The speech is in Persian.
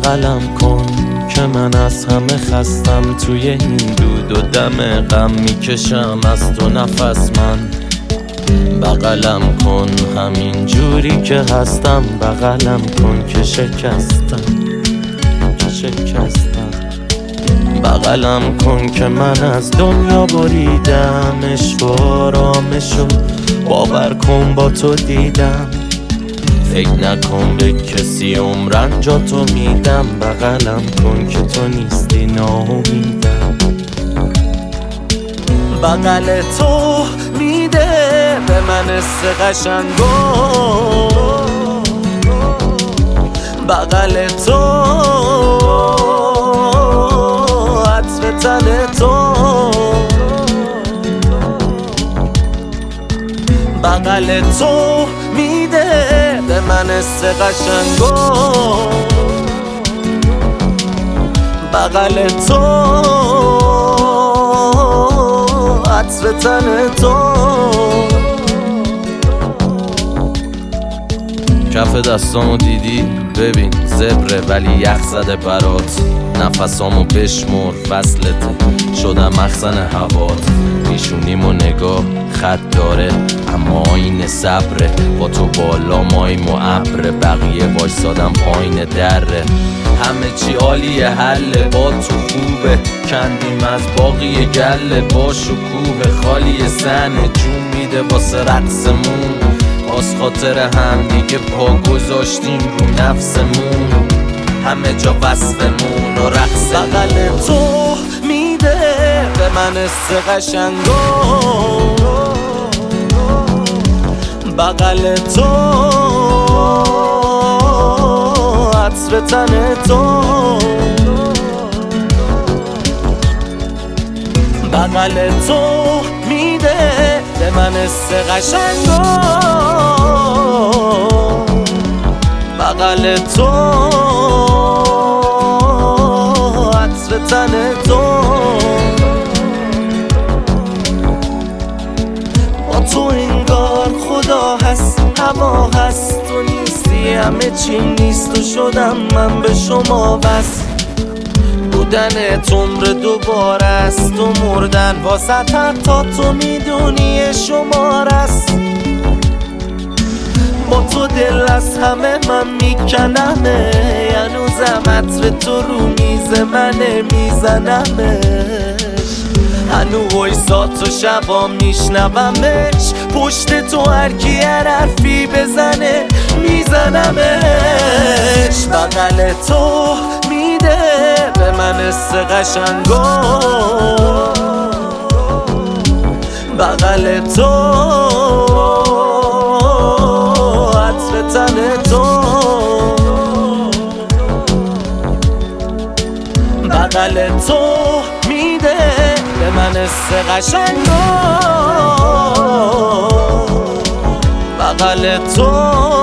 بغلم کن که من از همه خستم، توی این دود و دم غم میکشم از تو نفس من. بغلم کن همین جوری که هستم، بغلم کن که شکستم. بغلم کن که من از دنیا بریدم، عشق و آرامشو باور کن با تو دیدم. فکر نکن به کسی عمرن جا تو میدم، بغلم کن که تو نیستی ناامیدم. بغل تو میده به من حس قشنگو، بغل تو عطر تن تو، بغل تو میده به من حس قشنگو، بغل تو عطر تن تو. کف دستامو دیدی؟ ببین زبره ولی یخ زده برات، نفسامو بشمر وصلته شدم مخزن هوات. میشونیم و نگاه خط داره اما این صبره، با تو بالا مایم و ابره، بقیه وایسادم پایین دره. همه چی عالیه حله با تو خوبه، کندیم از باقی گله با شکوه، خالی سنه جون میده واسه رقصمون، باز خاطر هم دیگه پا گذاشتیم رو نفسمون، همه جا وصفمون و رقص. بغل تو میده به من حس قشنگو، بغل تو عطر تن تو، بغل تو میده به من حس قشنگو، بغل تو عطر تن تو. با تو انگار خدا هست، هوا هست، تو نیستی همه چی نیست و شدم من به شما بس. بودن عمر دوباره است و مردن واسه تا تو میدونی شمار است. با تو دل از همه من میکنمه، هنوزم عطر تو رو میز منه میزنمش، هنو وایسات و شبا میشنومش، پشت تو هرکی هر حرفی بزنه میزنمش. بغل تو میده به من حس قشنگو، بغل تو عطر تن تو، بغل تو میده به من حس قشنگو، بغل تو